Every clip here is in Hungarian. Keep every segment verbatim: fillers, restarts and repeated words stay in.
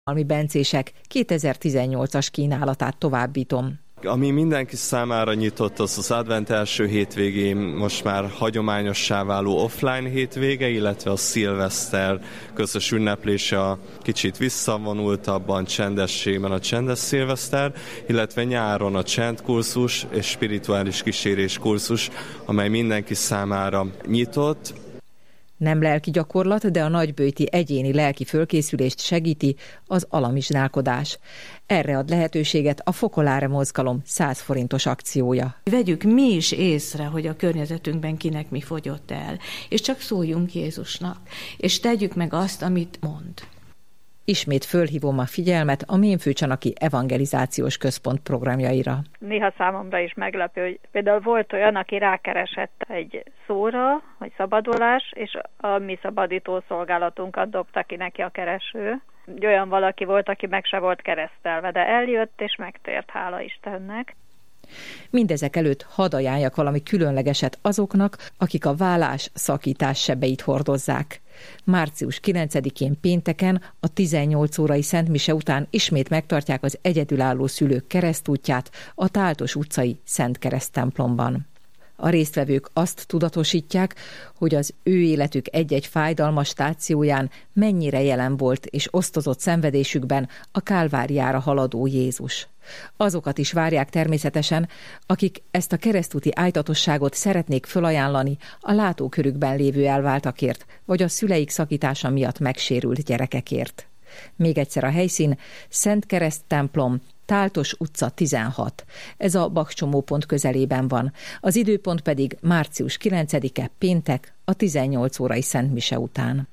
Halmi bencések kétezer-tizennyolcas kínálatát továbbítom. Ami mindenki számára nyitott, az az advent első hétvégén most már hagyományossá váló offline hétvége, illetve a szilveszter közös ünneplése a kicsit visszavonultabban, csendességben a csendes szilveszter, illetve nyáron a csendkurzus és spirituális kísérés kurzus, amely mindenki számára nyitott. Nem lelki gyakorlat, de a nagyböjti egyéni lelki fölkészülést segíti az alamizsnálkodás. Erre ad lehetőséget a Fokoláre mozgalom száz forintos akciója. Vegyük mi is észre, hogy a környezetünkben kinek mi fogyott el, és csak szóljunk Jézusnak, és tegyük meg azt, amit mond. Ismét fölhívom a figyelmet a Mémfőcsanaki Evangelizációs Központ programjaira. Néha számomra is meglepő, hogy például volt olyan, aki rákeresett egy szóra, hogy szabadulás, és a mi szabadító szolgálatunkat dobta ki neki a kereső. Olyan valaki volt, aki meg se volt keresztelve, de eljött és megtért, hála Istennek. Mindezek előtt hadd ajánljak valami különlegeset azoknak, akik a vállás, szakítás sebeit hordozzák. március kilencedikén pénteken a tizennyolc órai szentmise után ismét megtartják az egyedülálló szülők keresztútját a Táltos utcai Szent Kereszt templomban. A résztvevők azt tudatosítják, hogy az ő életük egy-egy fájdalmas stációján mennyire jelen volt és osztozott szenvedésükben a Kálváriára haladó Jézus. Azokat is várják természetesen, akik ezt a keresztúti ájtatosságot szeretnék fölajánlani a látókörükben lévő elváltakért, vagy a szüleik szakítása miatt megsérült gyerekekért. Még egyszer a helyszín, Szent Kereszt templom, Táltos utca tizenhat. Ez a bakcsomópont közelében van. Az időpont pedig március kilencedike péntek a tizennyolc órai szentmise után.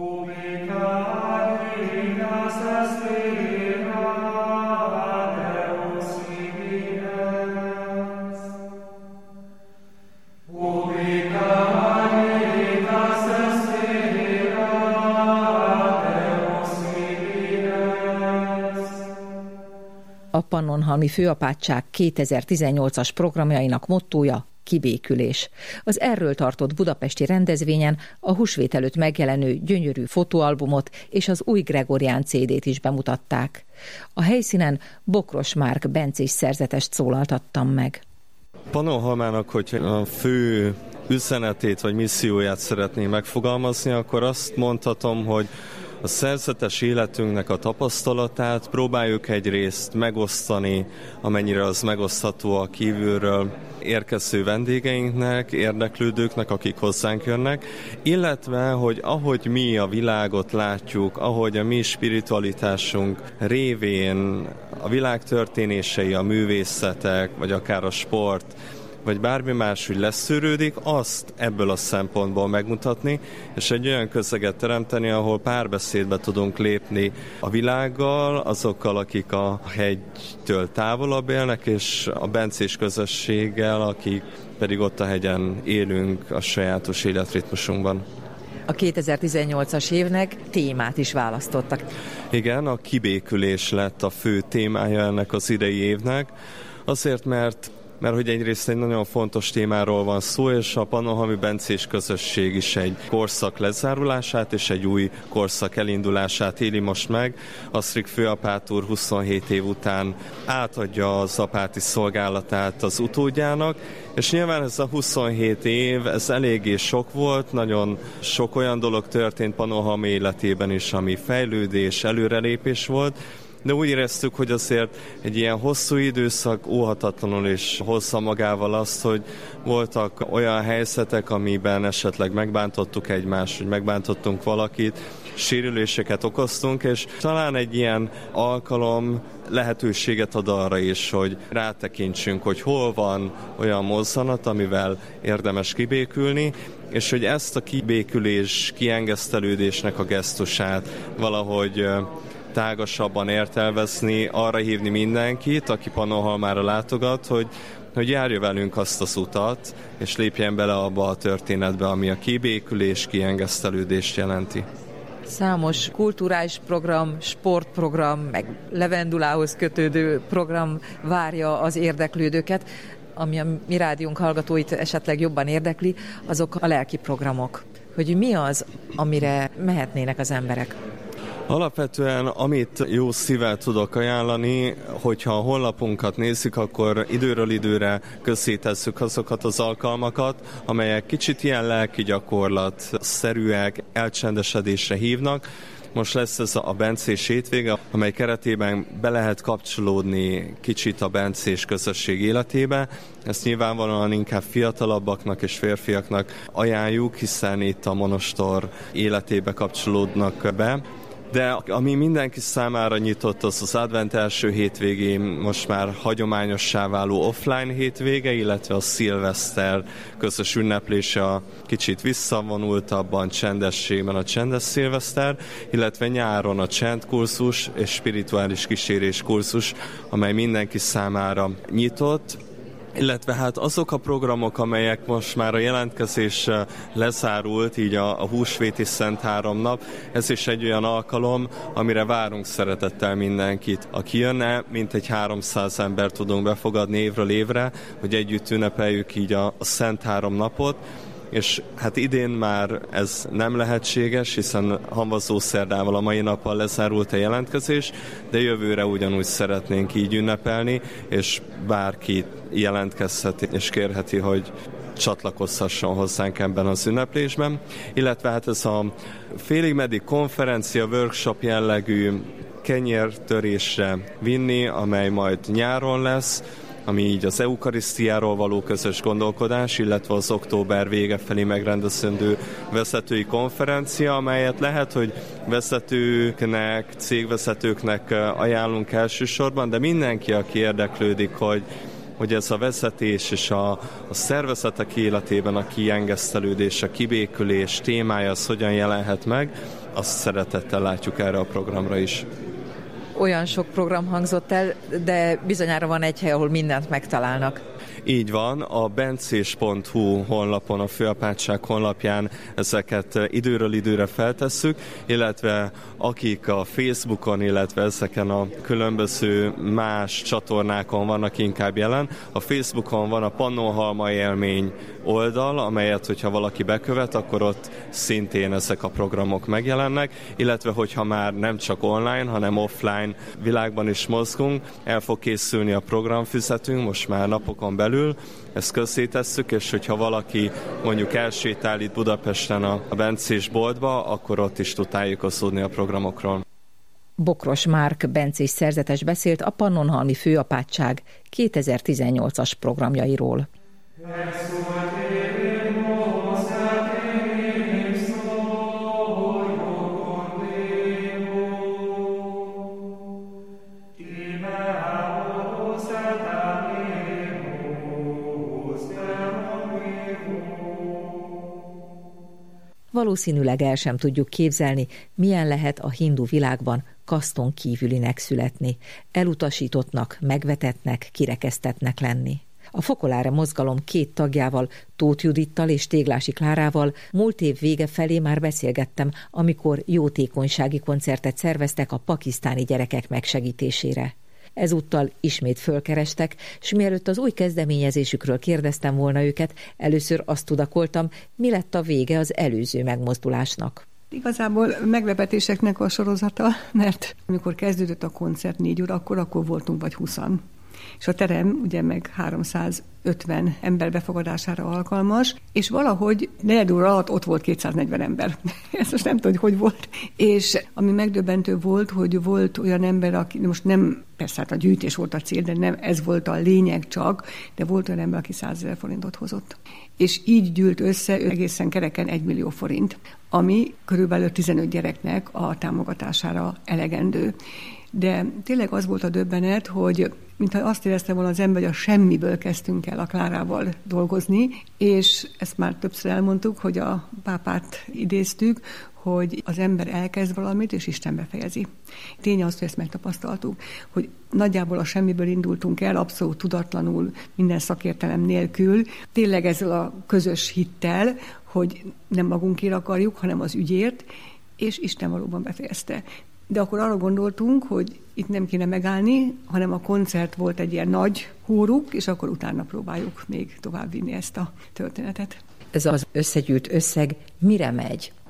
A Pannonhalmi Főapátság kétezer-tizennyolcas programjainak mottója kibékülés. Az erről tartott budapesti rendezvényen a húsvét előtt megjelenő gyönyörű fotóalbumot és az új Gregorián cé dét is bemutatták. A helyszínen Bokros Márk bencés szerzetest szólaltattam meg. Pannonhalmának, hogy a fő üzenetét vagy misszióját szeretné megfogalmazni, akkor azt mondhatom, hogy a szerzetes életünknek a tapasztalatát próbáljuk egyrészt megosztani, amennyire az megosztható a kívülről érkező vendégeinknek, érdeklődőknek, akik hozzánk jönnek, illetve, hogy ahogy mi a világot látjuk, ahogy a mi spiritualitásunk révén a világ történései, a művészetek, vagy akár a sport, vagy bármi más, hogy leszűrődik, azt ebből a szempontból megmutatni, és egy olyan közeget teremteni, ahol párbeszédbe tudunk lépni a világgal, azokkal, akik a hegytől távolabb élnek, és a bencés közösséggel, akik pedig ott a hegyen élünk a sajátos életritmusunkban. A kétezer-tizennyolcas évnek témát is választottak. Igen, a kibékülés lett a fő témája ennek az idei évnek, azért, mert mert hogy egyrészt egy nagyon fontos témáról van szó, és a Pannonhalmi bencés közösség is egy korszak lezárulását és egy új korszak elindulását éli most meg. Asztrik főapát úr huszonhét év után átadja az apáti szolgálatát az utódjának, és nyilván ez a huszonhét év, ez eléggé sok volt, nagyon sok olyan dolog történt Pannonhalmi életében is, ami fejlődés, előrelépés volt, de úgy éreztük, hogy azért egy ilyen hosszú időszak óhatatlanul is hozza magával azt, hogy voltak olyan helyzetek, amiben esetleg megbántottuk egymást, hogy megbántottunk valakit, sérüléseket okoztunk, és talán egy ilyen alkalom lehetőséget ad arra is, hogy rátekintsünk, hogy hol van olyan mozzanat, amivel érdemes kibékülni, és hogy ezt a kibékülés, kiengesztelődésnek a gesztusát valahogy tágasabban értelmezni, arra hívni mindenkit, aki Pannonhalmára látogat, hogy, hogy járja velünk azt az utat, és lépjen bele abba a történetbe, ami a kibékülés, kiengesztelődést jelenti. Számos kulturális program, sportprogram, meg levendulához kötődő program várja az érdeklődőket. Ami a mi rádiónk hallgatóit esetleg jobban érdekli, azok a lelki programok. Hogy mi az, amire mehetnének az emberek? Alapvetően, amit jó szívvel tudok ajánlani, hogyha a honlapunkat nézik, akkor időről időre közzétesszük azokat az alkalmakat, amelyek kicsit ilyen lelki gyakorlat-szerűek, elcsendesedésre hívnak. Most lesz ez a bencés hétvége, amely keretében be lehet kapcsolódni kicsit a bencés közösség életébe. Ezt nyilvánvalóan inkább fiatalabbaknak és férfiaknak ajánljuk, hiszen itt a monostor életébe kapcsolódnak be. De ami mindenki számára nyitott, az az advent első hétvégén most már hagyományossá váló offline hétvége, illetve a szilveszter közös ünneplése a kicsit visszavonultabban, csendességben a csendes szilveszter, illetve nyáron a csendkurzus és spirituális kísérés kurzus, amely mindenki számára nyitott. Illetve hát azok a programok, amelyek most már a jelentkezés lezárult, így a, a húsvéti Szent Három nap, ez is egy olyan alkalom, amire várunk szeretettel mindenkit. Aki jönne, mintegy háromszáz ember tudunk befogadni évről évre, hogy együtt ünnepeljük így a, a Szent Három napot, és hát idén már ez nem lehetséges, hiszen Hamvazó szerdával, a mai nappal lezárult a jelentkezés, de jövőre ugyanúgy szeretnénk így ünnepelni, és bárki jelentkezheti és kérheti, hogy csatlakozhasson hozzánk ebben az ünneplésben. Illetve hát ez a félig meddig konferencia, workshop jellegű kenyértörésre vinni, amely majd nyáron lesz, ami így az eukarisztiáról való közös gondolkodás, illetve az október vége felé megrendezendő vezetői konferencia, amelyet lehet, hogy vezetőknek, cégvezetőknek ajánlunk elsősorban, de mindenki, aki érdeklődik, hogy hogy ez a vezetés és a, a szervezetek életében a kiengesztelődés, a kibékülés témája, az hogyan jelenhet meg, azt szeretettel látjuk erre a programra is. Olyan sok program hangzott el, de bizonyára van egy hely, ahol mindent megtalálnak. Így van, a bencés pont hu honlapon, a főapátság honlapján ezeket időről időre feltesszük, illetve akik a Facebookon, illetve ezeken a különböző más csatornákon vannak inkább jelen. A Facebookon van a Pannonhalma élmény oldal, amelyet, hogyha valaki bekövet, akkor ott szintén ezek a programok megjelennek, illetve hogyha már nem csak online, hanem offline világban is mozgunk, el fog készülni a programfüzetünk, most már napokon belül, ezt közzétesszük, és hogyha valaki mondjuk elsétál itt Budapesten a bencés boltba, akkor ott is tud tájékozódni a programokról. Bokros Márk bencés szerzetes beszélt a Pannonhalmi Főapátság kétezer-tizennyolcas programjairól. Valószínűleg el sem tudjuk képzelni, milyen lehet a hindu világban kaszton kívülinek születni, elutasítottnak, megvetettnek, kirekesztettnek lenni. A Fokoláre mozgalom két tagjával, Tóth Judittal és Téglási Klárával múlt év vége felé már beszélgettem, amikor jótékonysági koncertet szerveztek a pakisztáni gyerekek megsegítésére. Ezúttal ismét fölkerestek, s mielőtt az új kezdeményezésükről kérdeztem volna őket, először azt tudakoltam, mi lett a vége az előző megmozdulásnak. Igazából meglepetéseknek a sorozata, mert amikor kezdődött a koncert négy óra, akkor, akkor voltunk vagy huszan. És a terem ugye meg háromszázötven ember befogadására alkalmas, és valahogy negyed óra alatt ott volt kétszáznegyven ember. Ezt most nem tudom, hogy hogy volt. És ami megdöbbentő volt, hogy volt olyan ember, aki most nem, persze hát a gyűjtés volt a cél, de nem ez volt a lényeg csak, de volt olyan ember, aki százezer forintot hozott. És így gyűlt össze egészen kereken egy millió forint, ami körülbelül tizenöt gyereknek a támogatására elegendő. De tényleg az volt a döbbenet, hogy mintha azt éreztem volna az ember, hogy a semmiből kezdtünk el a Klárával dolgozni, és ezt már többször elmondtuk, hogy a pápát idéztük, hogy az ember elkezd valamit, és Isten befejezi. Tény az, hogy ezt megtapasztaltuk, hogy nagyjából a semmiből indultunk el, abszolút tudatlanul, minden szakértelem nélkül, tényleg ezzel a közös hittel, hogy nem magunkért akarjuk, hanem az ügyért, és Isten valóban befejezte. De akkor arra gondoltunk, hogy itt nem kéne megállni, hanem a koncert volt egy ilyen nagy hóruk, és akkor utána próbáljuk még továbbvinni ezt a történetet. Ez az összegyűlt összeg mire megy?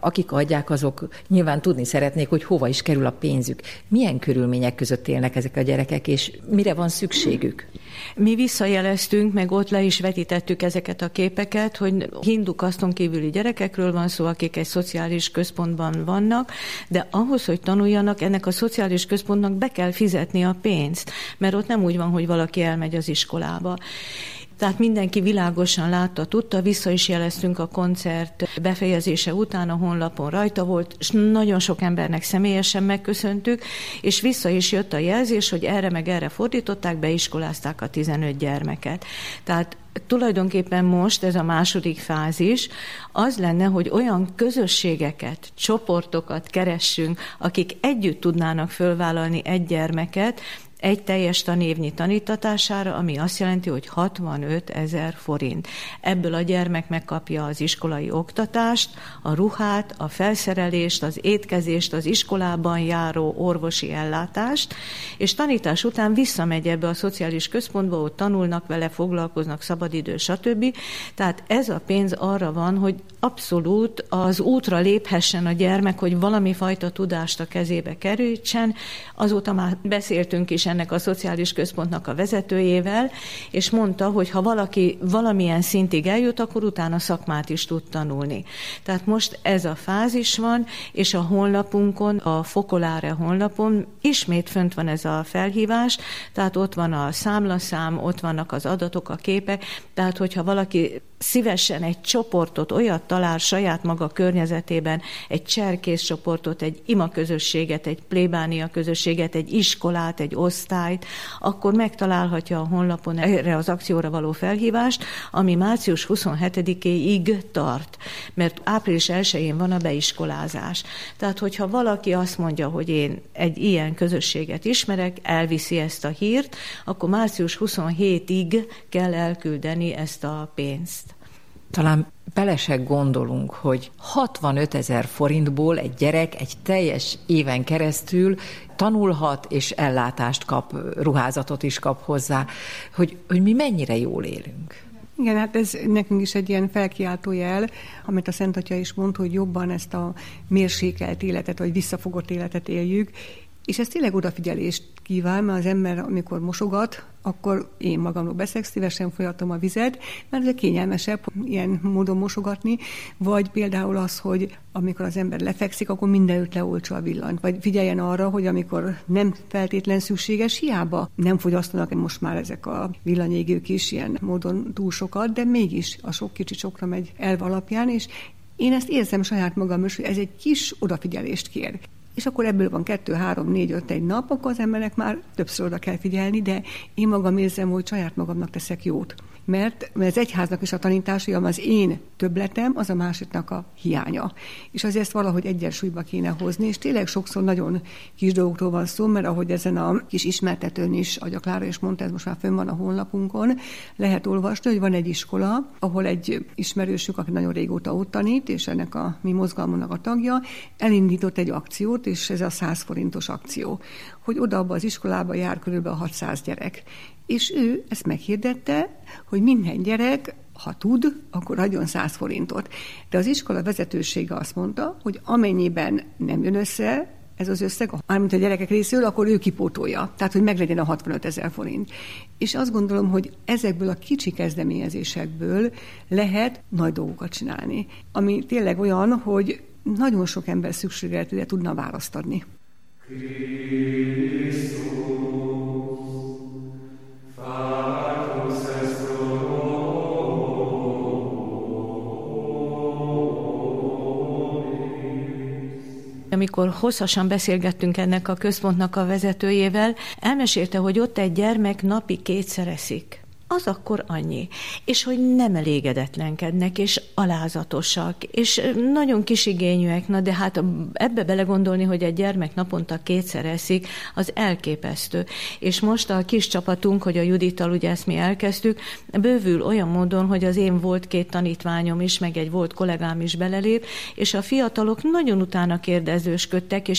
Akik adják, azok nyilván tudni szeretnék, hogy hova is kerül a pénzük. Milyen körülmények között élnek ezek a gyerekek, és mire van szükségük? Mi visszajeleztünk, meg ott le is vetítettük ezeket a képeket, hogy hindu kaszton kívüli gyerekekről van szó, akik egy szociális központban vannak, de ahhoz, hogy tanuljanak, ennek a szociális központnak be kell fizetni a pénzt, mert ott nem úgy van, hogy valaki elmegy az iskolába. Tehát mindenki világosan látta, tudta, vissza is jeleztünk a koncert befejezése után, a honlapon rajta volt, és nagyon sok embernek személyesen megköszöntük, és vissza is jött a jelzés, hogy erre meg erre fordították, beiskolázták a tizenöt gyermeket. Tehát tulajdonképpen most ez a második fázis az lenne, hogy olyan közösségeket, csoportokat keressünk, akik együtt tudnának fölvállalni egy gyermeket, egy teljes tanévnyi tanítatására, ami azt jelenti, hogy hatvanöt ezer forint. Ebből a gyermek megkapja az iskolai oktatást, a ruhát, a felszerelést, az étkezést, az iskolában járó orvosi ellátást, és tanítás után visszamegy ebbe a szociális központba, ott tanulnak vele, foglalkoznak, szabadidő, stb. Tehát ez a pénz arra van, hogy abszolút az útra léphessen a gyermek, hogy valami fajta tudást a kezébe kerültsen. Azóta már beszéltünk is ennek a szociális központnak a vezetőjével, és mondta, hogy ha valaki valamilyen szintig eljut, akkor utána szakmát is tud tanulni. Tehát most ez a fázis van, és a honlapunkon, a Focolare honlapon ismét fönt van ez a felhívás, tehát ott van a számlaszám, ott vannak az adatok, a képek, tehát hogyha valaki szívesen egy csoportot, olyat talál saját maga környezetében, egy cserkész csoportot, egy imaközösséget, egy plébánia közösséget, egy iskolát, egy osztályt, akkor megtalálhatja a honlapon erre az akcióra való felhívást, ami március huszonhetedikéig tart, mert április elsején van a beiskolázás. Tehát, hogyha valaki azt mondja, hogy én egy ilyen közösséget ismerek, elviszi ezt a hírt, akkor március huszonhetedikéig kell elküldeni ezt a pénzt. Talán bele se gondolunk, hogy hatvanöt ezer forintból egy gyerek egy teljes éven keresztül tanulhat és ellátást kap, ruházatot is kap hozzá, hogy, hogy mi mennyire jól élünk. Igen, hát ez nekünk is egy ilyen felkiáltó jel, amit a Szent Atya is mond, hogy jobban ezt a mérsékelt életet, vagy visszafogott életet éljük, és ez tényleg odafigyelést kíván, mert az ember, amikor mosogat, akkor én magamról beszélek, szívesen folyatom a vizet, mert ez kényelmesebb ilyen módon mosogatni, vagy például az, hogy amikor az ember lefekszik, akkor mindenütt leoltsa a villanyt, vagy figyeljen arra, hogy amikor nem feltétlen szükséges, hiába nem fogyasztanak most már ezek a villanyégők is ilyen módon túl sokat, de mégis a sok kicsi sokra megy elv alapján, és én ezt érzem saját magam is, hogy ez egy kis odafigyelést kér. És akkor ebből van kettő, három, négy, öt egy nap, akkor az embernek már többször oda kell figyelni, de én magam érzem, hogy saját magamnak teszek jót. Mert, mert az egyháznak is a tanítása, az én többletem, az a másiknak a hiánya. És azért ezt valahogy egyensúlyba kéne hozni, és tényleg sokszor nagyon kis dolgokról van szó, mert ahogy ezen a kis ismertetőn is, ahogy a Klára is mondta, ez most már fönn van a honlapunkon, lehet olvasni, hogy van egy iskola, ahol egy ismerősük, aki nagyon régóta ott tanít, és ennek a mi mozgalmunknak a tagja, elindított egy akciót, és ez a száz forintos akció, hogy oda abba az iskolába jár körülbelül hatszáz gyerek. És ő ezt meghirdette, hogy minden gyerek, ha tud, akkor adjon száz forintot. De az iskola vezetősége azt mondta, hogy amennyiben nem jön össze ez az összeg, mármint a gyerekek részéről, akkor ő kipótolja. Tehát, hogy meglegyen a hatvanöt ezer forint. És azt gondolom, hogy ezekből a kicsi kezdeményezésekből lehet nagy dolgokat csinálni. Ami tényleg olyan, hogy nagyon sok ember szükségletére tudna választ adni. Amikor hosszasan beszélgettünk ennek a központnak a vezetőjével, elmesélte, hogy ott egy gyermek napi kétszer eszik. Az akkor annyi. És hogy nem elégedetlenkednek, és alázatosak, és nagyon kisigényűek, na de hát ebbe belegondolni, hogy egy gyermek naponta kétszer eszik, az elképesztő. És most a kis csapatunk, hogy a Judittal ugye ezt mi elkezdtük, bővül olyan módon, hogy az én volt két tanítványom is, meg egy volt kollégám is belelép, és a fiatalok nagyon utána kérdezősködtek, és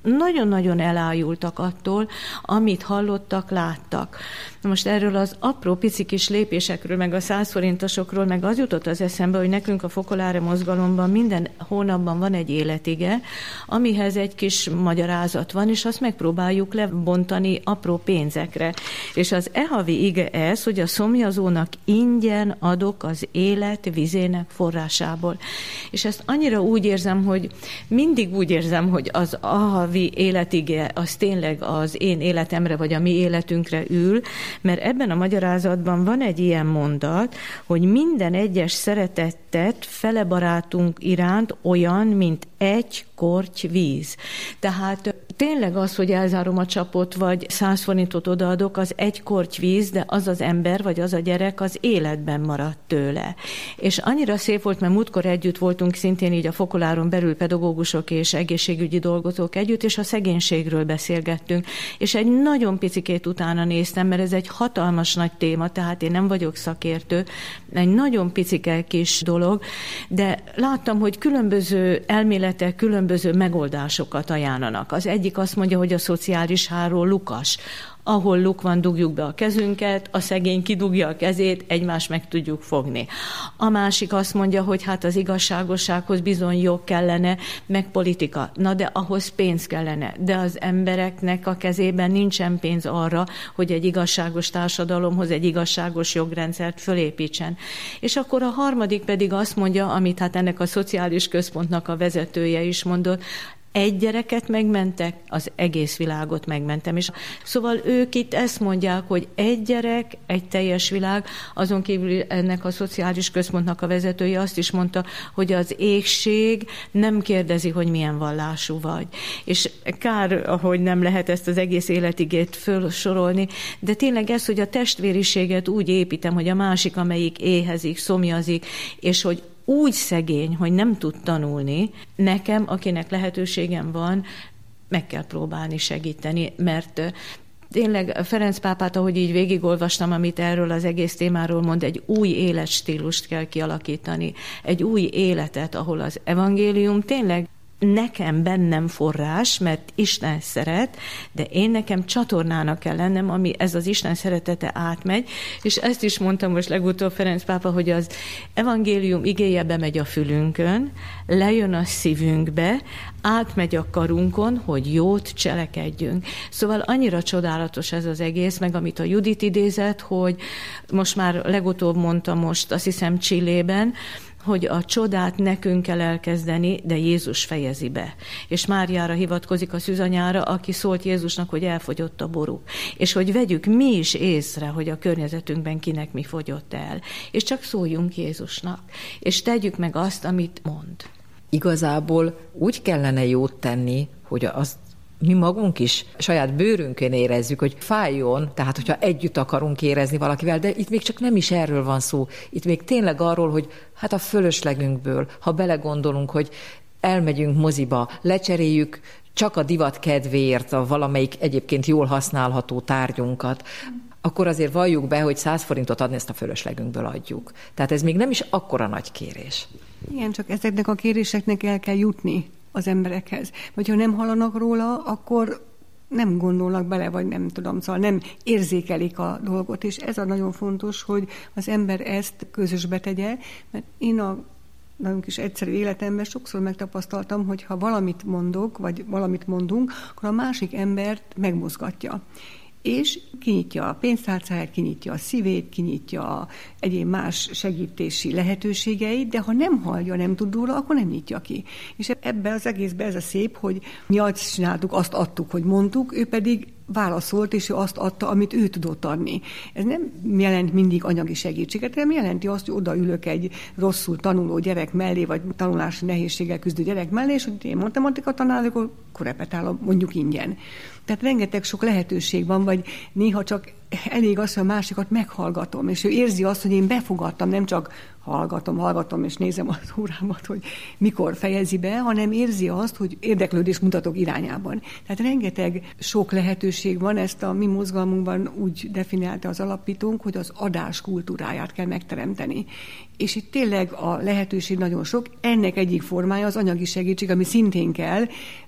nagyon-nagyon elájultak attól, amit hallottak, láttak. Most erről az apró pici kis lépésekről, meg a száz forintosokról, meg az jutott az eszembe, hogy nekünk a Fokolári mozgalomban minden hónapban van egy életige, amihez egy kis magyarázat van, és azt megpróbáljuk lebontani apró pénzekre. És az e havi ige ez, hogy a szomjazónak ingyen adok az élet vizének forrásából. És ezt annyira úgy érzem, hogy mindig úgy érzem, hogy az a havi életige az tényleg az én életemre, vagy a mi életünkre ül, mert ebben a magyarázatban van egy ilyen mondat, hogy minden egyes szeretettet fele barátunk iránt olyan, mint egy korty víz. Tehát tényleg az, hogy elzárom a csapot, vagy száz forintot odaadok, az egy korty víz, de az az ember, vagy az a gyerek az életben maradt tőle. És annyira szép volt, mert múltkor együtt voltunk szintén így a Fokoláron belül pedagógusok és egészségügyi dolgozók együtt, és a szegénységről beszélgettünk. És egy nagyon picikét utána néztem, mert ez egy hatalmas nagy téma, tehát én nem vagyok szakértő, egy nagyon picike kis dolog, de láttam, hogy különböző elméletek, különböző megoldásokat ajánlanak. Az egyik azt mondja, hogy a szociális háló lukas. Ahol luk van, dugjuk be a kezünket, a szegény kidugja a kezét, egymást meg tudjuk fogni. A másik azt mondja, hogy hát az igazságossághoz bizony jog kellene, meg politika. Na de ahhoz pénz kellene. De az embereknek a kezében nincsen pénz arra, hogy egy igazságos társadalomhoz egy igazságos jogrendszert fölépítsen. És akkor a harmadik pedig azt mondja, amit hát ennek a szociális központnak a vezetője is mondott, egy gyereket megmentek, az egész világot megmentem. És szóval ők itt ezt mondják, hogy egy gyerek, egy teljes világ, azon kívül ennek a szociális központnak a vezetője azt is mondta, hogy az éhség nem kérdezi, hogy milyen vallású vagy. És kár, hogy nem lehet ezt az egész életigét felsorolni, de tényleg ez, hogy a testvériséget úgy építem, hogy a másik, amelyik éhezik, szomjazik, és hogy úgy szegény, hogy nem tud tanulni, nekem, akinek lehetőségem van, meg kell próbálni segíteni, mert tényleg Ferenc pápát, ahogy így végigolvastam, amit erről az egész témáról mond, egy új életstílust kell kialakítani, egy új életet, ahol az evangélium tényleg nekem bennem forrás, mert Isten szeret, de én nekem csatornának kell lennem, ami ez az Isten szeretete átmegy, és ezt is mondtam most legutóbb Ferenc pápa, hogy az evangélium igéje bemegy a fülünkön, lejön a szívünkbe, átmegy a karunkon, hogy jót cselekedjünk. Szóval annyira csodálatos ez az egész, meg amit a Judit idézett, hogy most már legutóbb mondta most, azt hiszem Chilében, hogy a csodát nekünk kell elkezdeni, de Jézus fejezi be. És Máriára hivatkozik, a szűzanyára, aki szólt Jézusnak, hogy elfogyott a boruk. És hogy vegyük mi is észre, hogy a környezetünkben kinek mi fogyott el. És csak szóljunk Jézusnak. És tegyük meg azt, amit mond. Igazából úgy kellene jót tenni, hogy azt mi magunk is saját bőrünkön érezzük, hogy fájjon, tehát hogyha együtt akarunk érezni valakivel, de itt még csak nem is erről van szó. Itt még tényleg arról, hogy hát a fölöslegünkből, ha belegondolunk, hogy elmegyünk moziba, lecseréljük csak a divat kedvéért a valamelyik egyébként jól használható tárgyunkat, akkor azért valljuk be, hogy száz forintot adni, ezt a fölöslegünkből adjuk. Tehát ez még nem is akkora nagy kérés. Igen, csak ezeknek a kéréseknek el kell jutni az emberekhez. Vagy ha nem hallanak róla, akkor nem gondolnak bele, vagy nem tudom, szóval nem érzékelik a dolgot, és ez a nagyon fontos, hogy az ember ezt közösbe tegye, mert én a nagyon kis egyszerű életemben sokszor megtapasztaltam, hogy ha valamit mondok, vagy valamit mondunk, akkor a másik embert megmozgatja. És kinyitja a pénztárcáját, kinyitja a szívét, kinyitja a egyéb más segítési lehetőségeit, de ha nem hallja, nem tud róla, akkor nem nyitja ki. És ebben az egészben ez a szép, hogy mi azt csináltuk, azt adtuk, hogy mondtuk, ő pedig válaszolt, és ő azt adta, amit ő tudott adni. Ez nem jelent mindig anyagi segítséget, hanem jelenti azt, hogy odaülök egy rosszul tanuló gyerek mellé, vagy tanulási nehézséggel küzdő gyerek mellé, és hogy én matematika tanárok, akkor repetálom mondjuk ingyen. Tehát rengeteg sok lehetőség van, vagy néha csak elég az, hogy a másikat meghallgatom, és ő érzi azt, hogy én befogadtam, nem csak hallgatom, hallgatom, és nézem az órámat, hogy mikor fejezi be, hanem érzi azt, hogy érdeklődést mutatok irányában. Tehát rengeteg sok lehetőség van, ezt a mi mozgalmunkban úgy definiálta az alapítónk, hogy az adás kultúráját kell megteremteni. És itt tényleg a lehetőség nagyon sok, ennek egyik formája az anyagi segítség, ami szintén kell, mert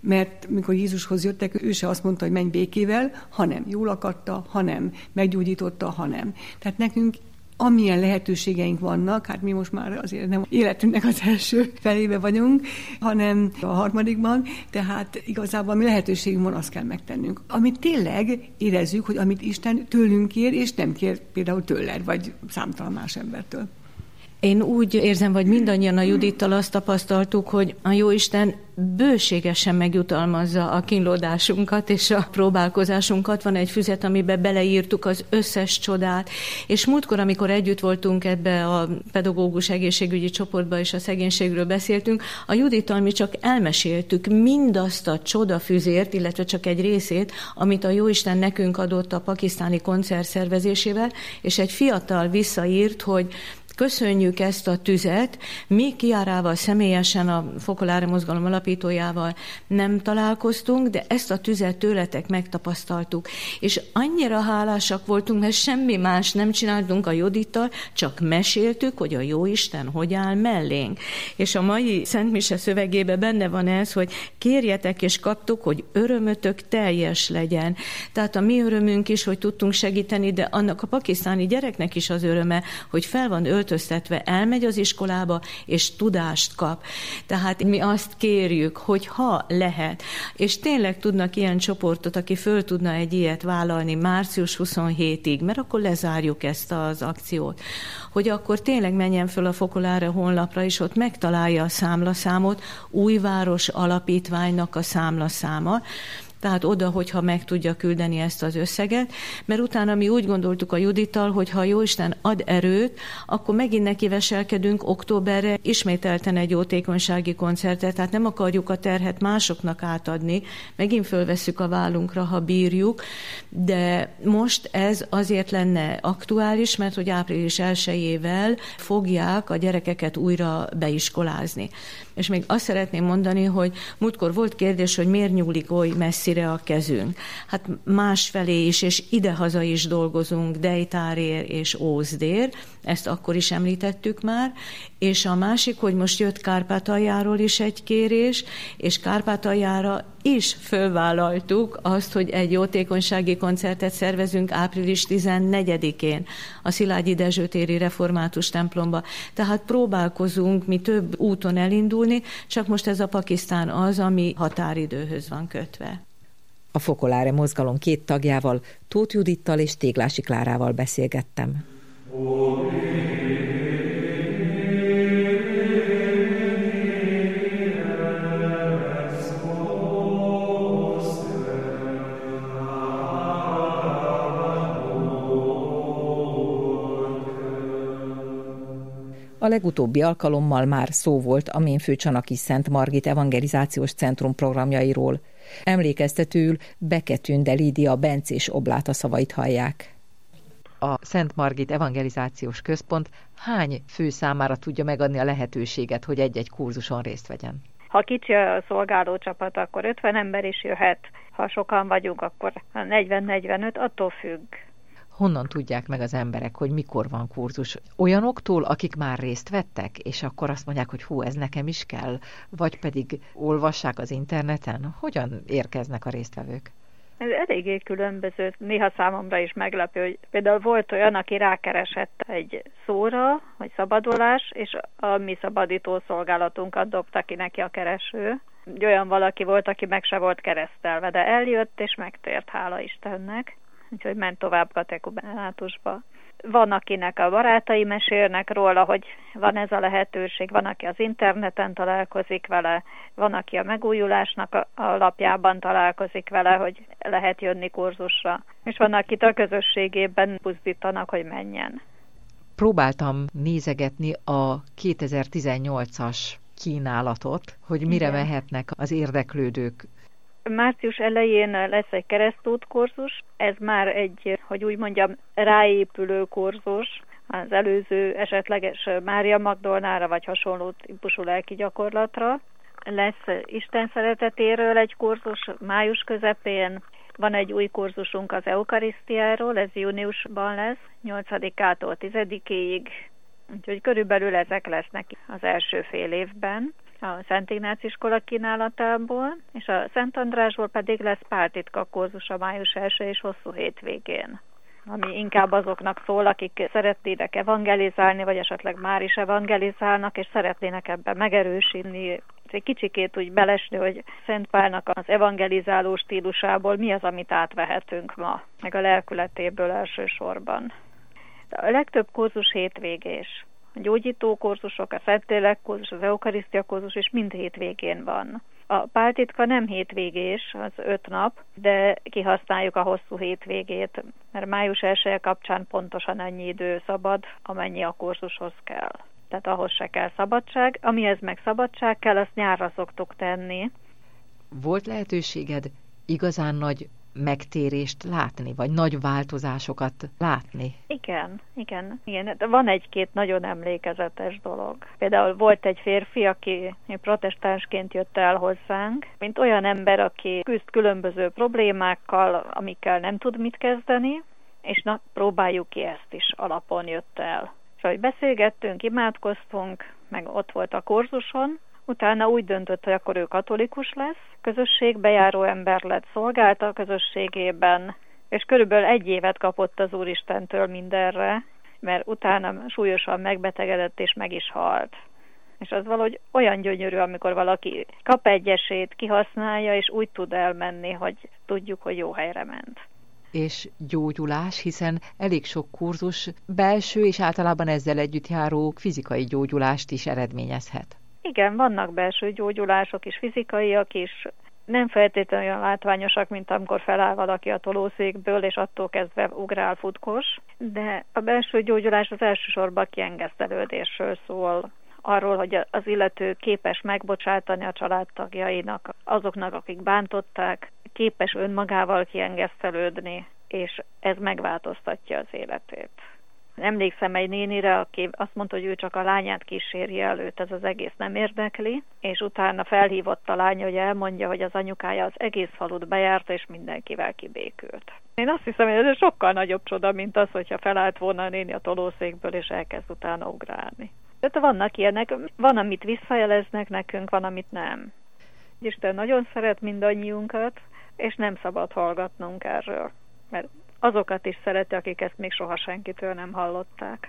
mert mikor Jézushoz jöttek, ő se azt mondta, hogy menj békével, hanem jól akarta, hanem meggyógyította, hanem. Tehát nekünk amilyen lehetőségeink vannak, hát mi most már azért nem életünknek az első felébe vagyunk, hanem a harmadikban, tehát igazából ami lehetőségünk van, azt kell megtennünk. Amit tényleg érezzük, hogy amit Isten tőlünk kér, és nem kér például tőled, vagy számtalan más embertől. Én úgy érzem, vagy mindannyian a Judittal azt tapasztaltuk, hogy a Jóisten bőségesen megjutalmazza a kínlódásunkat és a próbálkozásunkat. Van egy füzet, amiben beleírtuk az összes csodát, és múltkor, amikor együtt voltunk ebbe a pedagógus egészségügyi csoportba, és a szegénységről beszéltünk, a Judittal mi csak elmeséltük mindazt a csodafüzért, illetve csak egy részét, amit a Jóisten nekünk adott a pakisztáni koncert szervezésével, és egy fiatal visszaírt, hogy köszönjük ezt a tüzet, mi Kiárával személyesen, a Fokolári Mozgalom alapítójával nem találkoztunk, de ezt a tüzet tőletek megtapasztaltuk. És annyira hálásak voltunk, mert semmi más nem csináltunk a Judittal, csak meséltük, hogy a Jóisten hogy áll mellénk. És a mai Szent Mise szövegében benne van ez, hogy kérjetek és kaptuk, hogy örömötök teljes legyen. Tehát a mi örömünk is, hogy tudtunk segíteni, de annak a pakisztáni gyereknek is az öröme, hogy fel van öltöztetve, elmegy az iskolába, és tudást kap. Tehát mi azt kérjük, hogy ha lehet, és tényleg tudnak ilyen csoportot, aki föl tudna egy ilyet vállalni március huszonhetedikéig, mert akkor lezárjuk ezt az akciót, hogy akkor tényleg menjen föl a Fokolári honlapra, és ott megtalálja a számlaszámot, Újváros Alapítványnak a számlaszáma, tehát oda, hogyha meg tudja küldeni ezt az összeget, mert utána mi úgy gondoltuk a Judittal, hogy ha Jóisten ad erőt, akkor megint nekiveselkedünk októberre ismételten egy jótékonysági koncertet, tehát nem akarjuk a terhet másoknak átadni, megint fölvesszük a vállunkra, ha bírjuk, de most ez azért lenne aktuális, mert hogy április elsejével fogják a gyerekeket újra beiskolázni. És még azt szeretném mondani, hogy múltkor volt kérdés, hogy miért nyúlik oly messzire a kezünk. Hát másfelé is, és idehaza is dolgozunk, Dejtárér és Ózdér, ezt akkor is említettük már, és a másik, hogy most jött Kárpátaljáról is egy kérés, és Kárpátaljára is fölvállaltuk azt, hogy egy jótékonysági koncertet szervezünk április tizennegyedikén a Szilágyi Dezső téri református templomba. Tehát próbálkozunk mi több úton elindulni, csak most ez a Pakisztán az, ami határidőhöz van kötve. A Fokolári Mozgalom két tagjával, Tóth Judittal és Téglási Klárával beszélgettem. A legutóbbi alkalommal már szó volt a Ménfőcsanaki Szent Margit Evangelizációs Centrum programjairól. Emlékeztetőül Beketünde Lídia bencés obláta szavait hallják. A Szent Margit Evangelizációs Központ hány fő számára tudja megadni a lehetőséget, hogy egy-egy kurzuson részt vegyen? Ha kicsi a szolgálócsapat, akkor ötven ember is jöhet. Ha sokan vagyunk, akkor negyven-negyvenöt, attól függ. Honnan tudják meg az emberek, hogy mikor van kurzus? Olyanoktól, akik már részt vettek, és akkor azt mondják, hogy hú, ez nekem is kell? Vagy pedig olvassák az interneten? Hogyan érkeznek a résztvevők? Ez eléggé különböző. Néha számomra is meglepő, hogy például volt olyan, aki rákeresett egy szóra, hogy szabadulás, és a mi szabadító szolgálatunkat dobta ki neki a kereső. Olyan valaki volt, aki meg se volt keresztelve, de eljött, és megtért, hála Istennek. Úgyhogy ment tovább katekumenátusba. Van, akinek a barátai mesélnek róla, hogy van ez a lehetőség, van, aki az interneten találkozik vele, van, aki a megújulásnak a lapjában találkozik vele, hogy lehet jönni kurzusra, és van, akit a közösségében buzdítanak, hogy menjen. Próbáltam nézegetni a kétezer-tizennyolcas kínálatot, hogy mire Igen. mehetnek az érdeklődők. Március elején lesz egy keresztút kurzus, ez már egy, hogy úgy mondjam, ráépülő kurzus, az előző esetleges Mária Magdolnára vagy hasonló típusú lelki gyakorlatra. Lesz Isten szeretetéről egy kurzus május közepén, van egy új kurzusunk az eukarisztiáról, ez júniusban lesz, nyolcadikától tizedikéig, úgyhogy körülbelül ezek lesznek az első fél évben. a Szent Ignác iskola kínálatából, és a Szent Andrásból pedig lesz páltitka kurzus a május első és hosszú hétvégén, ami inkább azoknak szól, akik szeretnének evangelizálni, vagy esetleg már is evangelizálnak, és szeretnének ebben megerősíteni, egy kicsikét úgy belesni, hogy Szent Pálnak az evangelizáló stílusából mi az, amit átvehetünk ma, meg a lelkületéből elsősorban. A legtöbb kurzus hétvégés. A gyógyító kurzusok, a Szentlélek kurzus, az eukarisztia kurzus is mind hétvégén van. A páltitka nem hétvégés, az öt nap, de kihasználjuk a hosszú hétvégét, mert május elsője kapcsán pontosan annyi idő szabad, amennyi a kurzushoz kell. Tehát ahhoz se kell szabadság, amihez meg szabadság kell, azt nyárra szoktuk tenni. Volt lehetőséged igazán nagy megtérést látni, vagy nagy változásokat látni? Igen, igen, igen. Van egy-két nagyon emlékezetes dolog. Például volt egy férfi, aki protestánsként jött el hozzánk, mint olyan ember, aki küzd különböző problémákkal, amikkel nem tud mit kezdeni, és na, próbáljuk ki, ezt is alapon jött el. És ahogy beszélgettünk, imádkoztunk, meg ott volt a kurzuson, utána úgy döntött, hogy akkor ő katolikus lesz, közösségbejáró ember lett, szolgálta a közösségében, és körülbelül egy évet kapott az Úristentől mindenre, mert utána súlyosan megbetegedett és meg is halt. És az valahogy olyan gyönyörű, amikor valaki kap egy esélyt, kihasználja, és úgy tud elmenni, hogy tudjuk, hogy jó helyre ment. És gyógyulás, hiszen elég sok kurzus belső és általában ezzel együtt járó fizikai gyógyulást is eredményezhet. Igen, vannak belső gyógyulások is, fizikaiak is, nem feltétlenül olyan látványosak, mint amikor feláll valaki a tolószékből, és attól kezdve ugrál futkos, de a belső gyógyulás az elsősorban kiengesztelődésről szól, arról, hogy az illető képes megbocsátani a családtagjainak, azoknak, akik bántották, képes önmagával kiengesztelődni, és ez megváltoztatja az életét. Emlékszem egy nénire, aki azt mondta, hogy ő csak a lányát kíséri előtt, ez az egész nem érdekli, és utána felhívott a lánya, hogy elmondja, hogy az anyukája az egész falut bejárta, és mindenkivel kibékült. Én azt hiszem, hogy ez sokkal nagyobb csoda, mint az, hogyha felállt volna a néni a tolószékből, és elkezd utána ugrálni. Tehát vannak ilyenek, van, amit visszajeleznek nekünk, van, amit nem. Isten nagyon szeret mindannyiunkat, és nem szabad hallgatnunk erről, mert azokat is szereti, akik ezt még soha senkitől nem hallották.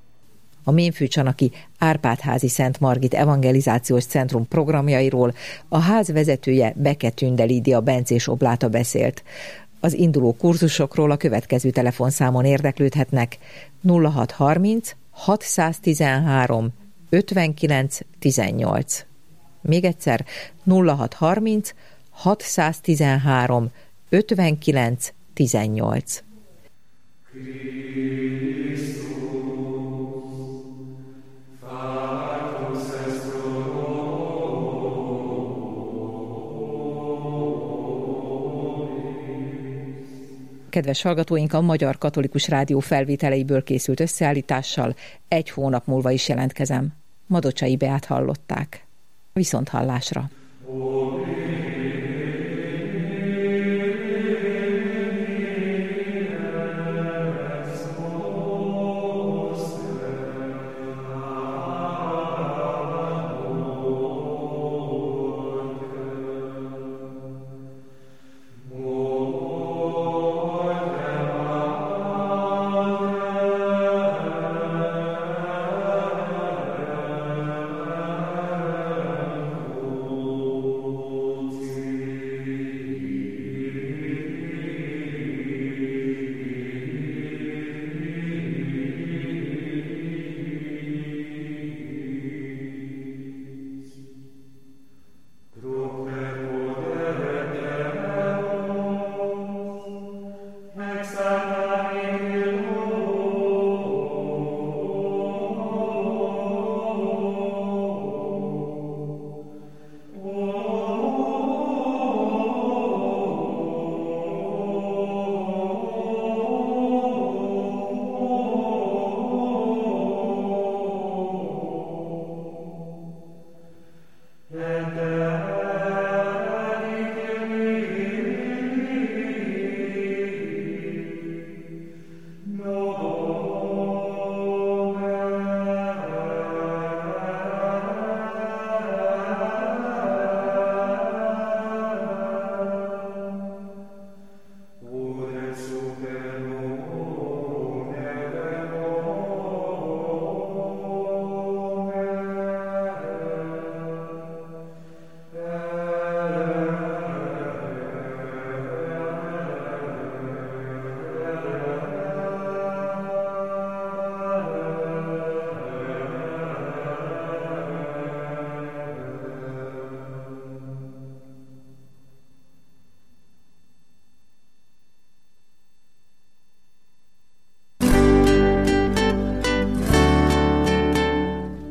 A Mémfőcsanaki Árpád-házi Szent Margit Evangelizációs Centrum programjairól a ház vezetője Beke Tünde Lídia Bencés Obláta beszélt. Az induló kurzusokról a következő telefonszámon érdeklődhetnek: nulla hat harminc hatszáztizenhárom ötvenkilenc tizennyolc. Még egyszer nulla hat harminc hatszáztizenhárom ötvenkilenc tizennyolc. Kedves hallgatóink, a Magyar Katolikus Rádió felvételeiből készült összeállítással egy hónap múlva is jelentkezem. Madocsai Beát hallották. Viszonthallásra!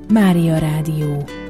Mária Rádió.